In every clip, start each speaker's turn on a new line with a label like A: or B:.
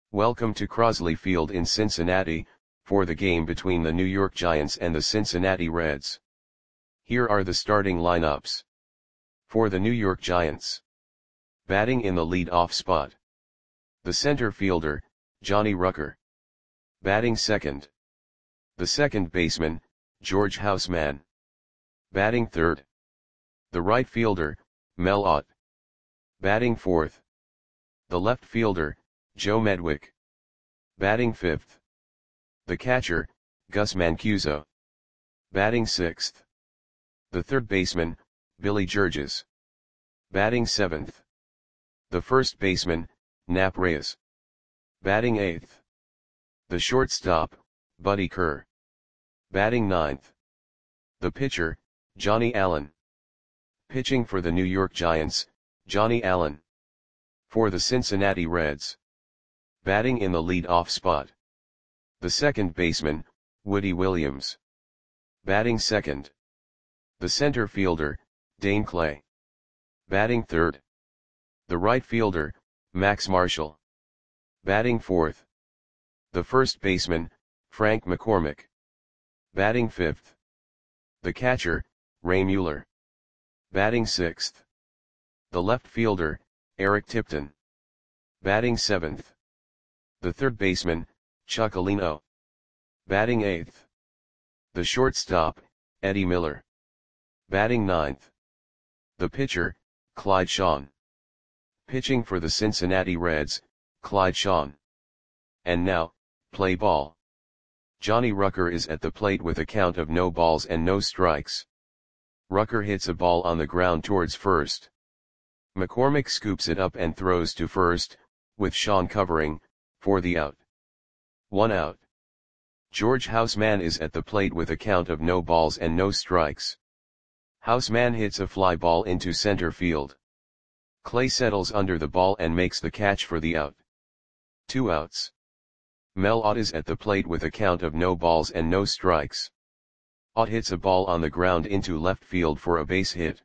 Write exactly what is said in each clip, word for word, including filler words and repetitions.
A: Welcome to Crosley Field in Cincinnati, for the game between the New York Giants and the Cincinnati Reds. Here are the starting lineups. For the New York Giants. Batting in the lead-off spot. The center fielder, Johnny Rucker. Batting second. The second baseman, George Houseman. Batting third. The right fielder, Mel Ott. Batting fourth. The left fielder, Joe Medwick. Batting fifth. The catcher, Gus Mancuso. Batting sixth. The third baseman, Billy Georges. Batting seventh. The first baseman, Nap Reyes. Batting eighth. The shortstop, Buddy Kerr. Batting ninth. The pitcher, Johnny Allen. Pitching for the New York Giants, Johnny Allen. For the Cincinnati Reds. Batting in the lead-off spot. The second baseman, Woody Williams. Batting second. The center fielder, Dane Clay. Batting third. The right fielder, Max Marshall. Batting fourth. The first baseman, Frank McCormick. Batting fifth. The catcher, Ray Mueller. Batting sixth. The left fielder, Eric Tipton. Batting seventh. The third baseman, Chuck Alino. Batting eighth. The shortstop, Eddie Miller. Batting ninth. The pitcher, Clyde Shawn. Pitching for the Cincinnati Reds, Clyde Shawn. And now, play ball. Johnny Rucker is at the plate with a count of no balls and no strikes. Rucker hits a ball on the ground towards first. McCormick scoops it up and throws to first, with Shawn covering, for the out. One out. George Houseman is at the plate with a count of no balls and no strikes. Houseman hits a fly ball into center field. Clay settles under the ball and makes the catch for the out. Two outs. Mel Ott is at the plate with a count of no balls and no strikes. Ott hits a ball on the ground into left field for a base hit.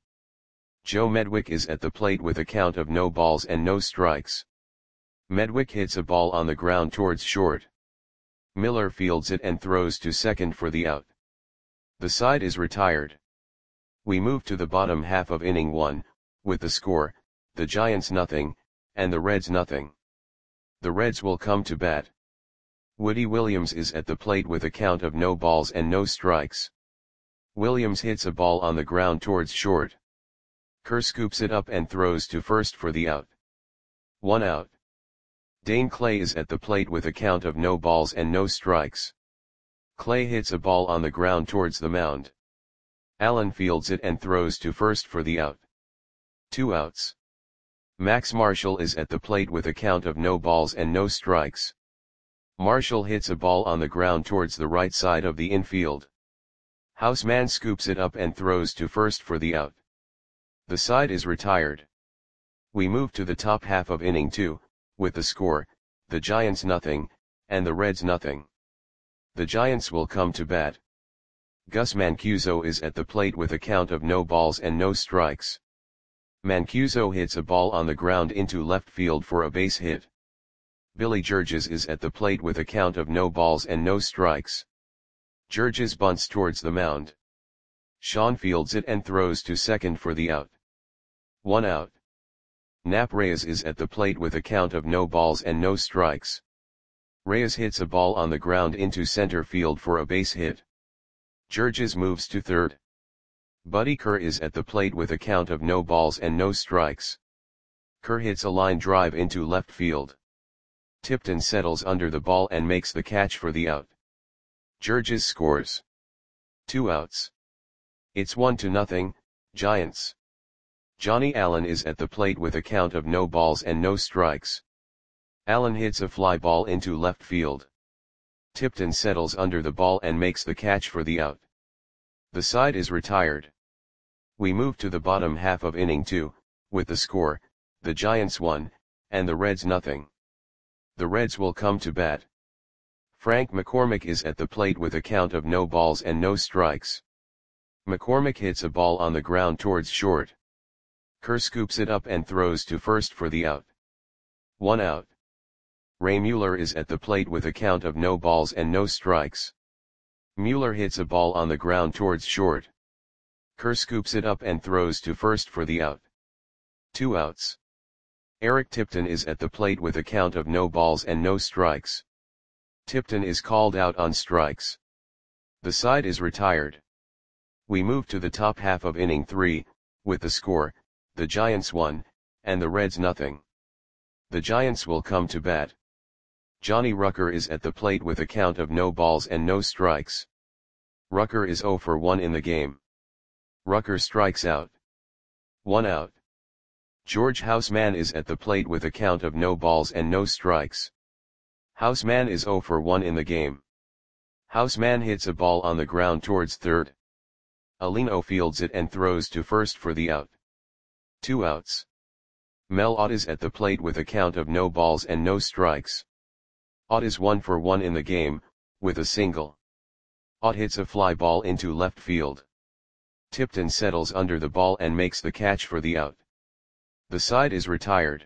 A: Joe Medwick is at the plate with a count of no balls and no strikes. Medwick hits a ball on the ground towards short. Miller fields it and throws to second for the out. The side is retired. We move to the bottom half of inning one, with the score, the Giants nothing, and the Reds nothing. The Reds will come to bat. Woody Williams is at the plate with a count of no balls and no strikes. Williams hits a ball on the ground towards short. Kerr scoops it up and throws to first for the out. One out. Dane Clay is at the plate with a count of no balls and no strikes. Clay hits a ball on the ground towards the mound. Allen fields it and throws to first for the out. Two outs. Max Marshall is at the plate with a count of no balls and no strikes. Marshall hits a ball on the ground towards the right side of the infield. Houseman scoops it up and throws to first for the out. The side is retired. We move to the top half of inning two, with the score, the Giants nothing, and the Reds nothing. The Giants will come to bat. Gus Mancuso is at the plate with a count of no balls and no strikes. Mancuso hits a ball on the ground into left field for a base hit. Billy Georges is at the plate with a count of no balls and no strikes. Georges bunts towards the mound. Shawn fields it and throws to second for the out. One out. Nap Reyes is at the plate with a count of no balls and no strikes. Reyes hits a ball on the ground into center field for a base hit. Georges moves to third. Buddy Kerr is at the plate with a count of no balls and no strikes. Kerr hits a line drive into left field. Tipton settles under the ball and makes the catch for the out. Georges scores. Two outs. It's one to nothing, Giants. Johnny Allen is at the plate with a count of no balls and no strikes. Allen hits a fly ball into left field. Tipton settles under the ball and makes the catch for the out. The side is retired. We move to the bottom half of inning two, with the score, the Giants one, and the Reds nothing. The Reds will come to bat. Frank McCormick is at the plate with a count of no balls and no strikes. McCormick hits a ball on the ground towards short. Kerr scoops it up and throws to first for the out. One out. Ray Mueller is at the plate with a count of no balls and no strikes. Mueller hits a ball on the ground towards short. Kerr scoops it up and throws to first for the out. Two outs. Eric Tipton is at the plate with a count of no balls and no strikes. Tipton is called out on strikes. The side is retired. We move to the top half of inning three, with the score, the Giants one, and the Reds nothing. The Giants will come to bat. Johnny Rucker is at the plate with a count of no balls and no strikes. Rucker is oh for one in the game. Rucker strikes out. One out. George Houseman is at the plate with a count of no balls and no strikes. Houseman is oh for one in the game. Houseman hits a ball on the ground towards third. Alino fields it and throws to first for the out. Two outs. Mel Ott is at the plate with a count of no balls and no strikes. Ott is one for one in the game, with a single. Ott hits a fly ball into left field. Tipton settles under the ball and makes the catch for the out. The side is retired.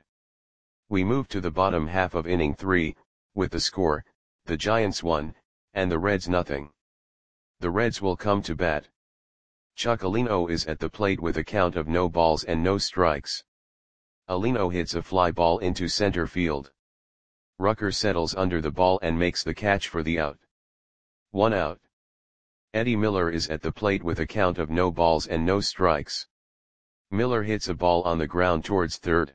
A: We move to the bottom half of inning three, with the score, the Giants one, and the Reds nothing. The Reds will come to bat. Chuck Alino is at the plate with a count of no balls and no strikes. Alino hits a fly ball into center field. Rucker settles under the ball and makes the catch for the out. One out. Eddie Miller is at the plate with a count of no balls and no strikes. Miller hits a ball on the ground towards third.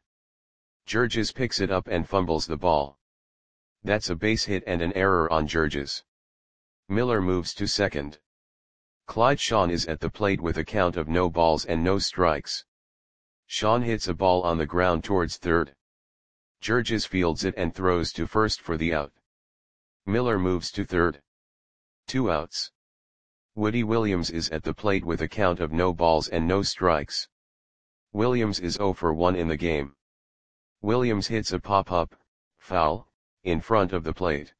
A: Georges picks it up and fumbles the ball. That's a base hit and an error on Georges. Miller moves to second. Clyde Shawn is at the plate with a count of no balls and no strikes. Shawn hits a ball on the ground towards third. Georges fields it and throws to first for the out. Miller moves to third. Two outs. Woody Williams is at the plate with a count of no balls and no strikes. Williams is oh for one in the game. Williams hits a pop-up, foul, in front of the plate.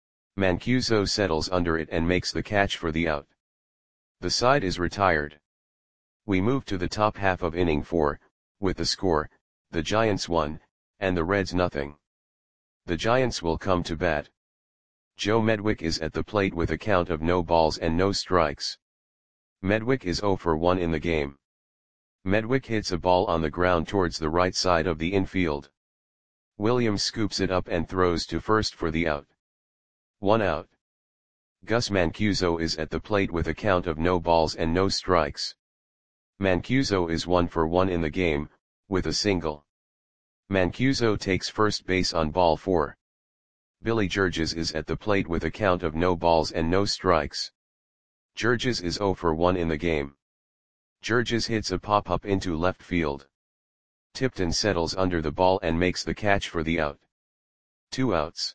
A: Mancuso settles under it and makes the catch for the out. The side is retired. We move to the top half of inning four, with the score, the Giants one, and the Reds nothing. The Giants will come to bat. Joe Medwick is at the plate with a count of no balls and no strikes. Medwick is oh for one in the game. Medwick hits a ball on the ground towards the right side of the infield. Williams scoops it up and throws to first for the out. One out. Gus Mancuso is at the plate with a count of no balls and no strikes. Mancuso is one for one in the game, with a single. Mancuso takes first base on ball four. Billy Georges is at the plate with a count of no balls and no strikes. Georges is oh for one in the game. Georges hits a pop-up into left field. Tipton settles under the ball and makes the catch for the out. Two outs.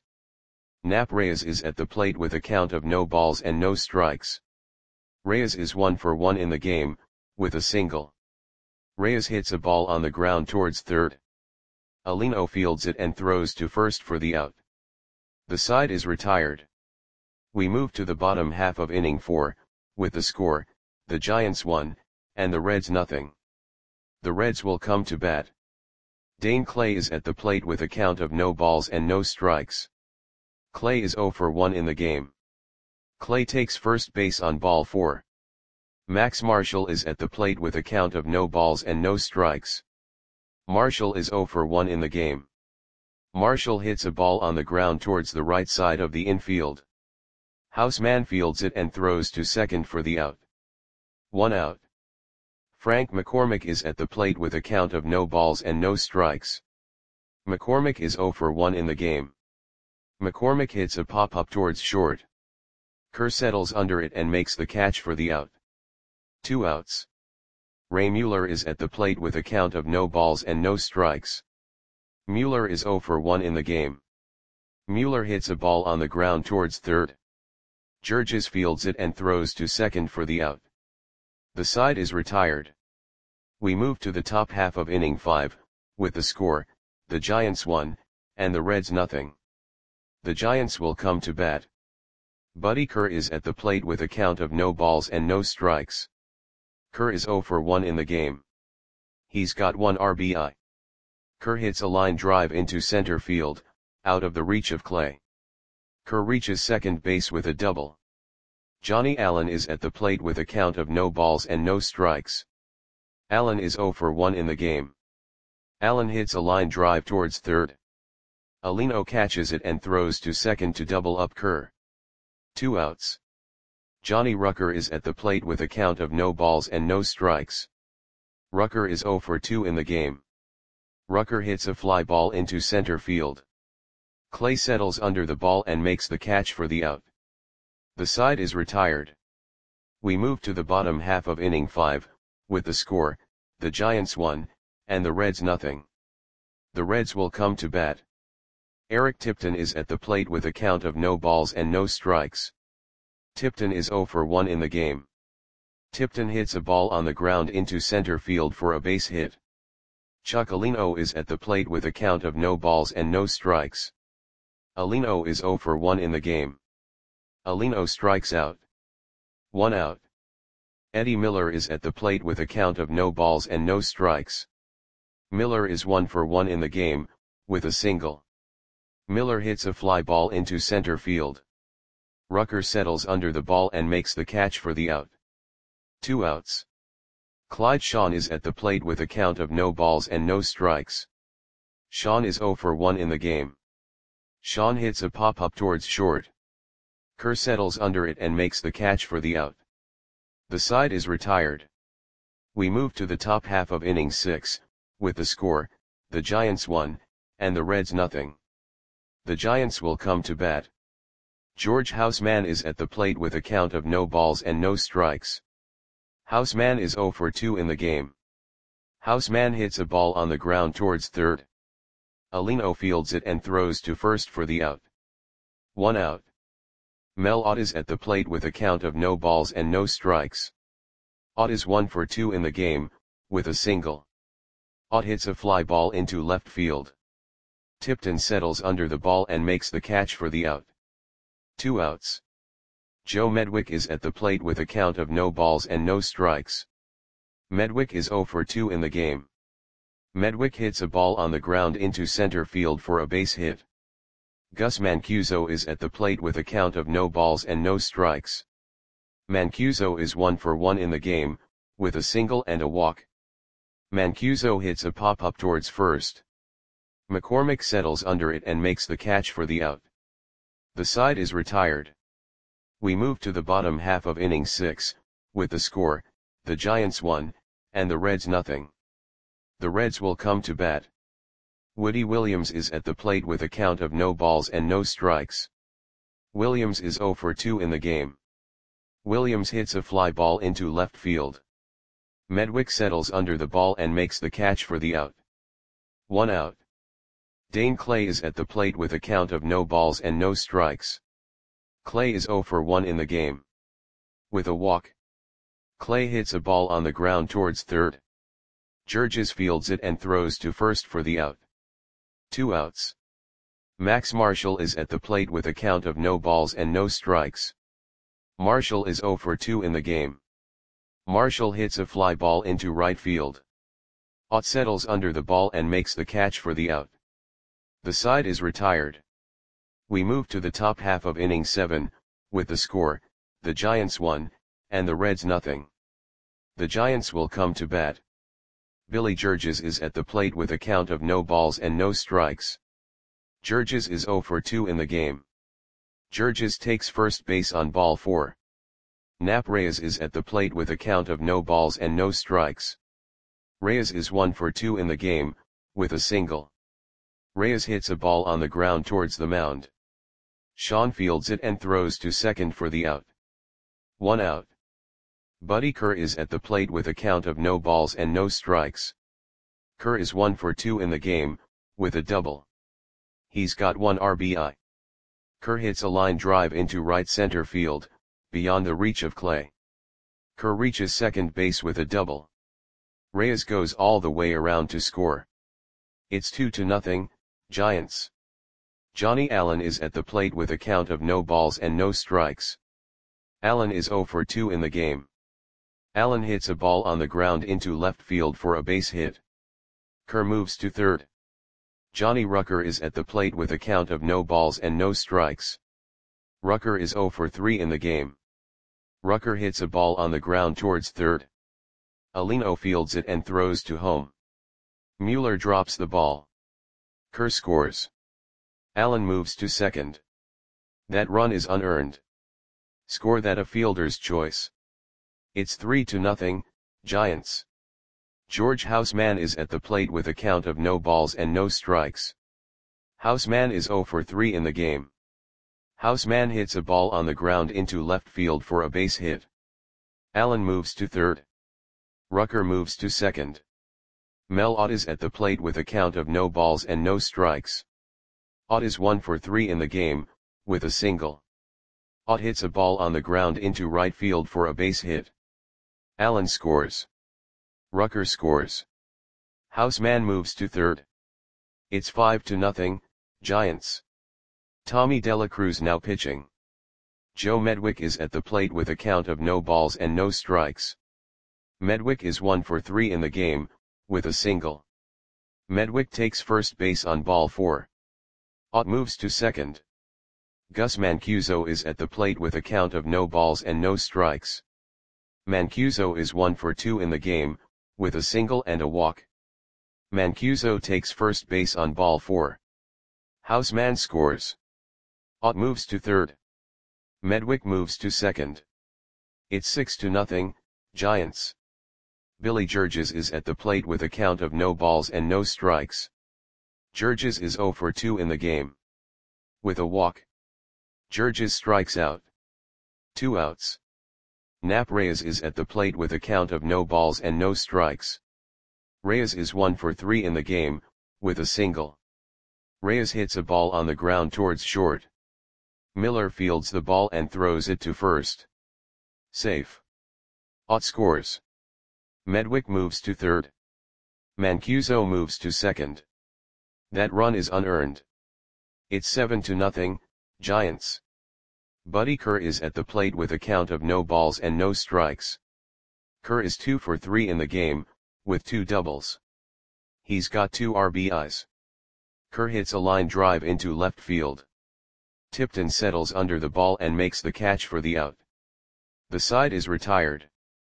A: Nap Reyes is at the plate with a count of no balls and no strikes. Reyes is one for one in the game, with a single. Reyes hits a ball on the ground towards third. Alino fields it and throws to first for the out. The side is retired. We move to the bottom half of inning four, with the score, the Giants one, and the Reds nothing. The Reds will come to bat. Dane Clay is at the plate with a count of no balls and no strikes. Clay is oh for one in the game. Clay takes first base on ball four. Max Marshall is at the plate with a count of no balls and no strikes. Marshall is oh for one in the game. Marshall hits a ball on the ground towards the right side of the infield. Houseman fields it and throws to second for the out. One out. Frank McCormick is at the plate with a count of no balls and no strikes. McCormick is oh for one in the game. McCormick hits a pop-up towards short. Kerr settles under it and makes the catch for the out. Two outs. Ray Mueller is at the plate with a count of no balls and no strikes. Mueller is oh for one in the game. Mueller hits a ball on the ground towards third. Georges fields it and throws to second for the out. The side is retired. We move to the top half of inning five, with the score, the Giants one, and the Reds nothing. The Giants will come to bat. Buddy Kerr is at the plate with a count of no balls and no strikes. Kerr is oh for one in the game. He's got one R B I. Kerr hits a line drive into center field, out of the reach of Clay. Kerr reaches second base with a double. Johnny Allen is at the plate with a count of no balls and no strikes. Allen is oh for one in the game. Allen hits a line drive towards third. Alino catches it and throws to second to double up Kerr. Two outs. Johnny Rucker is at the plate with a count of no balls and no strikes. Rucker is oh for two in the game. Rucker hits a fly ball into center field. Clay settles under the ball and makes the catch for the out. The side is retired. We move to the bottom half of inning five, with the score, the Giants one, and the Reds nothing. The Reds will come to bat. Eric Tipton is at the plate with a count of no balls and no strikes. Tipton is oh for one in the game. Tipton hits a ball on the ground into center field for a base hit. Chuck Alino is at the plate with a count of no balls and no strikes. Alino is oh for one in the game. Alino strikes out. One out. Eddie Miller is at the plate with a count of no balls and no strikes. Miller is one for one in the game, with a single. Miller hits a fly ball into center field. Rucker settles under the ball and makes the catch for the out. Two outs. Clyde Shawn is at the plate with a count of no balls and no strikes. Shawn is oh for one in the game. Shawn hits a pop-up towards short. Kerr settles under it and makes the catch for the out. The side is retired. We move to the top half of inning six, with the score, the Giants one, and the Reds nothing. The Giants will come to bat. George Houseman is at the plate with a count of no balls and no strikes. Houseman is oh for two in the game. Houseman hits a ball on the ground towards third. Alino fields it and throws to first for the out. One out. Mel Ott is at the plate with a count of no balls and no strikes. Ott is one for two in the game, with a single. Ott hits a fly ball into left field. Tipton settles under the ball and makes the catch for the out. Two outs. Joe Medwick is at the plate with a count of no balls and no strikes. Medwick is oh for two in the game. Medwick hits a ball on the ground into center field for a base hit. Gus Mancuso is at the plate with a count of no balls and no strikes. Mancuso is one for one in the game, with a single and a walk. Mancuso hits a pop-up towards first. McCormick settles under it and makes the catch for the out. The side is retired. We move to the bottom half of inning six, with the score, the Giants one, and the Reds nothing. The Reds will come to bat. Woody Williams is at the plate with a count of no balls and no strikes. Williams is oh for two in the game. Williams hits a fly ball into left field. Medwick settles under the ball and makes the catch for the out. One out. Dane Clay is at the plate with a count of no balls and no strikes. Clay is oh for one in the game. With a walk. Clay hits a ball on the ground towards third. Georges fields it and throws to first for the out. Two outs. Max Marshall is at the plate with a count of no balls and no strikes. Marshall is oh for two in the game. Marshall hits a fly ball into right field. Ott settles under the ball and makes the catch for the out. The side is retired. We move to the top half of inning seven, with the score, the Giants one, and the Reds nothing. The Giants will come to bat. Billy Georges is at the plate with a count of no balls and no strikes. Georges is oh for two in the game. Georges takes first base on ball four. Nap Reyes is at the plate with a count of no balls and no strikes. Reyes is one for two in the game, with a single. Reyes hits a ball on the ground towards the mound. Shawn fields it and throws to second for the out. One out. Buddy Kerr is at the plate with a count of no balls and no strikes. Kerr is one for two in the game, with a double. He's got one R B I. Kerr hits a line drive into right center field, beyond the reach of Clay. Kerr reaches second base with a double. Reyes goes all the way around to score. It's two to nothing, Giants. Johnny Allen is at the plate with a count of no balls and no strikes. Allen is oh for two in the game. Allen hits a ball on the ground into left field for a base hit. Kerr moves to third. Johnny Rucker is at the plate with a count of no balls and no strikes. Rucker is zero for three in the game. Rucker hits a ball on the ground towards third. Alino fields it and throws to home. Mueller drops the ball. Kerr scores. Allen moves to second. That run is unearned. Score that a fielder's choice. It's three to nothing, Giants. George Houseman is at the plate with a count of no balls and no strikes. Houseman is zero for three in the game. Houseman hits a ball on the ground into left field for a base hit. Allen moves to third. Rucker moves to second. Mel Ott is at the plate with a count of no balls and no strikes. Ott is one for three in the game, with a single. Ott hits a ball on the ground into right field for a base hit. Allen scores. Rucker scores. Houseman moves to third. It's five to nothing, Giants. Tommy Dela Cruz now pitching. Joe Medwick is at the plate with a count of no balls and no strikes. Medwick is one for three in the game, with a single. Medwick takes first base on ball four. Ott moves to second. Gus Mancuso is at the plate with a count of no balls and no strikes. Mancuso is one for two in the game, with a single and a walk. Mancuso takes first base on ball four. Houseman scores. Ott moves to third. Medwick moves to second. It's six to nothing, Giants. Billy Georges is at the plate with a count of no balls and no strikes. Georges is zero for two in the game. With a walk. Georges strikes out. Two outs. Nap Reyes is at the plate with a count of no balls and no strikes. Reyes is one for three in the game, with a single. Reyes hits a ball on the ground towards short. Miller fields the ball and throws it to first. Safe. Ott scores. Medwick moves to third. Mancuso moves to second. That run is unearned. It's seven to nothing, Giants. Buddy Kerr is at the plate with a count of no balls and no strikes. Kerr is two for three in the game, with two doubles. He's got two R B Is. Kerr hits a line drive into left field. Tipton settles under the ball and makes the catch for the out. The side is retired.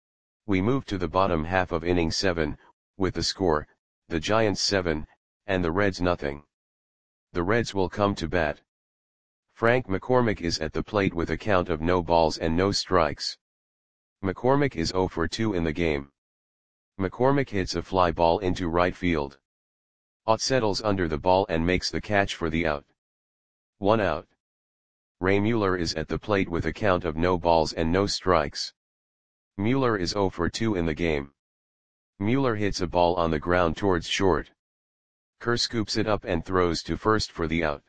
A: We move to the bottom half of inning seven, with the score, the Giants seven, and the Reds nothing. The Reds will come to bat. Frank McCormick is at the plate with a count of no balls and no strikes. McCormick is zero for two in the game. McCormick hits a fly ball into right field. Ott settles under the ball and makes the catch for the out. One out. Ray Mueller is at the plate with a count of no balls and no strikes. Mueller is zero for two in the game. Mueller hits a ball on the ground towards short. Kerr scoops it up and throws to first for the out.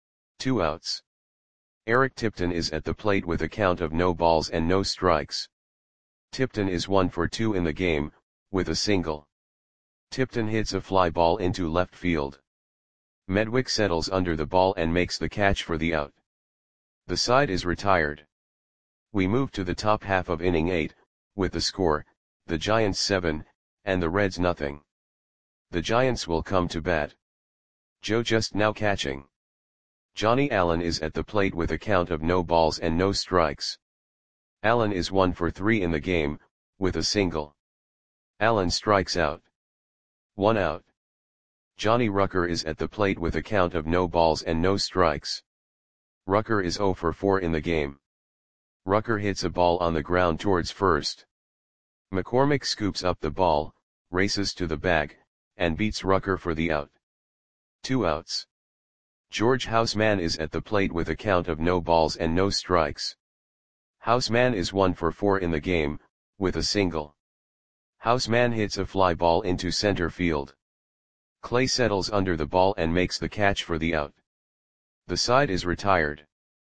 A: Two outs. Eric Tipton is at the plate with a count of no balls and no strikes. Tipton is one for two in the game, with a single. Tipton hits a fly ball into left field. Medwick settles under the ball and makes the catch for the out. The side is retired. We move to the top half of inning eight, with the score, the Giants seven, and the Reds nothing. The Giants will come to bat. Joe just now catching. Johnny Allen is at the plate with a count of no balls and no strikes. Allen is one for three in the game, with a single. Allen strikes out. One out. Johnny Rucker is at the plate with a count of no balls and no strikes. Rucker is zero for four in the game. Rucker hits a ball on the ground towards first. McCormick scoops up the ball, races to the bag, and beats Rucker for the out. Two outs. George Houseman is at the plate with a count of no balls and no strikes. Houseman is one for four in the game, with a single. Houseman hits a fly ball into center field. Clay settles under the ball and makes the catch for the out. The side is retired.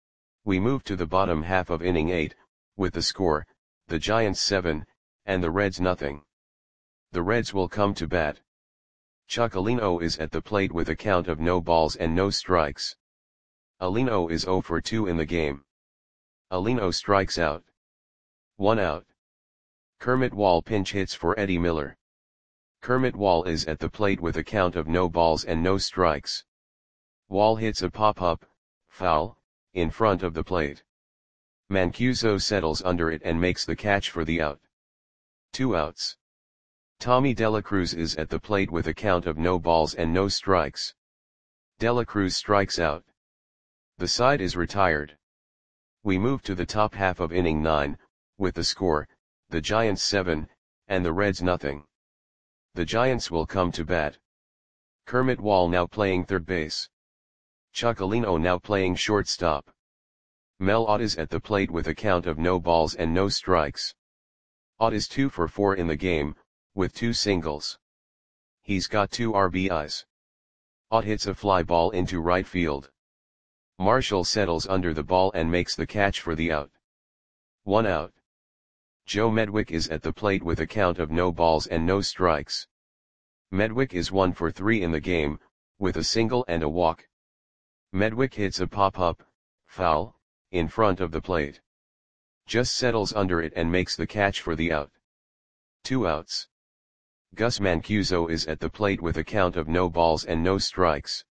A: We move to the bottom half of inning eight, with the score, the Giants seven, and the Reds nothing. The Reds will come to bat. Chuck Alino is at the plate with a count of no balls and no strikes. Alino is zero for two in the game. Alino strikes out. One out. Kermit Wall pinch hits for Eddie Miller. Kermit Wall is at the plate with a count of no balls and no strikes. Wall hits a pop-up, foul, in front of the plate. Mancuso settles under it and makes the catch for the out. Two outs. Tommy Dela Cruz is at the plate with a count of no balls and no strikes. Dela Cruz strikes out. The side is retired. We move to the top half of inning nine, with the score, the Giants seven, and the Reds nothing. The Giants will come to bat. Kermit Wall now playing third base. Chocolino now playing shortstop. Mel Ott is at the plate with a count of no balls and no strikes. Ott is two for four in the game, with two singles. He's got two R B Is. Ott hits a fly ball into right field. Marshall settles under the ball and makes the catch for the out. One out. Joe Medwick is at the plate with a count of no balls and no strikes. Medwick is one for three in the game, with a single and a walk. Medwick hits a pop-up, foul, in front of the plate. Just settles under it and makes the catch for the out. Two outs. Gus Mancuso is at the plate with a count of no balls and no strikes.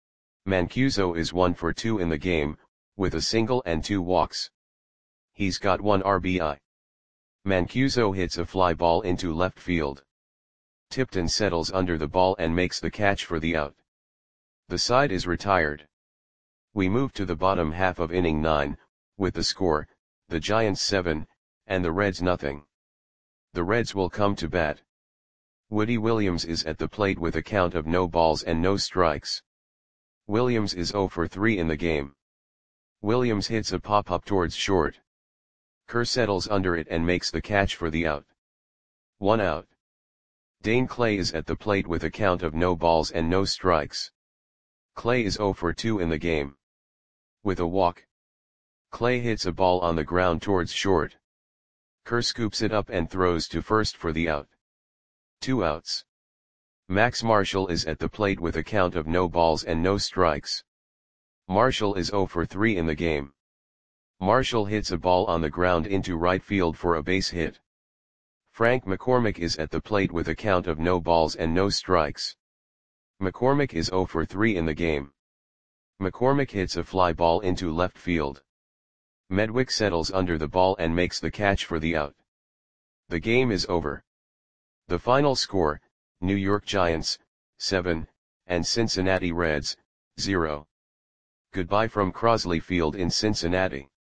A: Mancuso is one for two in the game, with a single and two walks. He's got one R B I. Mancuso hits a fly ball into left field. Tipton settles under the ball and makes the catch for the out. The side is retired. We move to the bottom half of inning nine, with the score, the Giants seven, and the Reds nothing. The Reds will come to bat. Woody Williams is at the plate with a count of no balls and no strikes. Williams is zero for three in the game. Williams hits a pop-up towards short. Kerr settles under it and makes the catch for the out. One out. Dane Clay is at the plate with a count of no balls and no strikes. Clay is zero for two in the game. With a walk. Clay hits a ball on the ground towards short. Kerr scoops it up and throws to first for the out. Two outs. Max Marshall is at the plate with a count of no balls and no strikes. Marshall is zero for three in the game. Marshall hits a ball on the ground into right field for a base hit. Frank McCormick is at the plate with a count of no balls and no strikes. McCormick is zero for three in the game. McCormick hits a fly ball into left field. Medwick settles under the ball and makes the catch for the out. The game is over. The final score, New York Giants, seven, and Cincinnati Reds, zero. Goodbye from Crosley Field in Cincinnati.